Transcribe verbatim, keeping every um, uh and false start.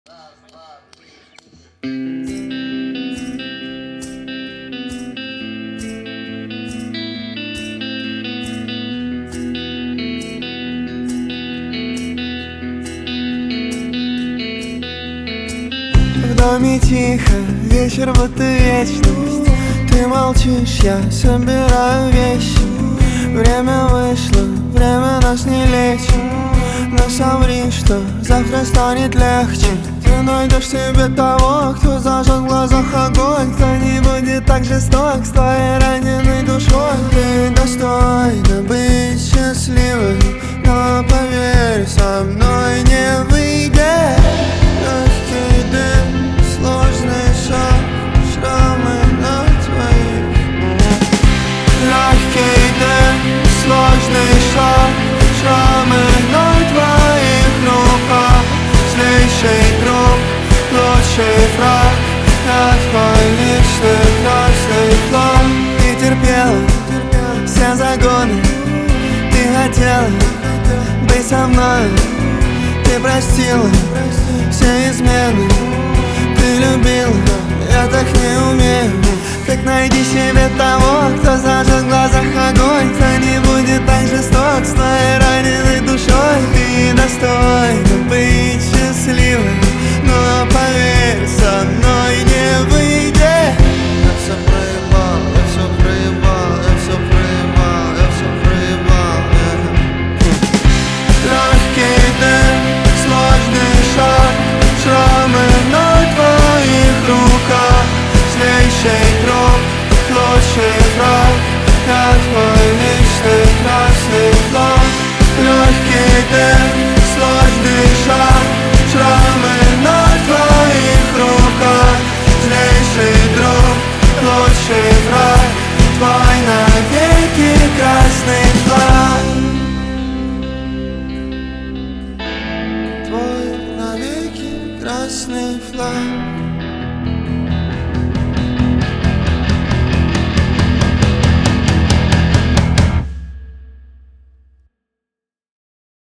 В доме тихо, вечер будто вечность. Ты молчишь, я собираю вещи. Время вышло, время нас не лечит. Но соври, что завтра станет легче. Ты найдешь себе того, кто зажжет в глазах огонь, кто не будет так жесток с твоей раненой душой. Ты достойна быть счастливой, но поверь, со мной не выйдет. Легкий дым, сложный шаг, шрамы на твоих. Легкий дым, сложный шаг, шрамы на твоих руках. Злейший друг, лучший враг, я твой личный красный флаг. Ты терпела все загоны, ты хотела быть со мной. Ты простила все измены, ты любила, я так не умею. Так найди себе того, кто зажжет в глазах огонь, кто не будет так жесток с твоей раненой душой. Ты достойна быть счастливой, но поверь, со мной не выйдет. Я все проебал, я все проебал, я все проебал, я все проебал. Легкий дым, сложный шаг, шрамы на твоих руках. Злейший друг, лучший враг, я твой личный красный флаг. Легкий дым, сложный шаг, шрамы на твоих руках. Злейший друг, лучший враг, твой навеки красный флаг. Твой навеки красный флаг.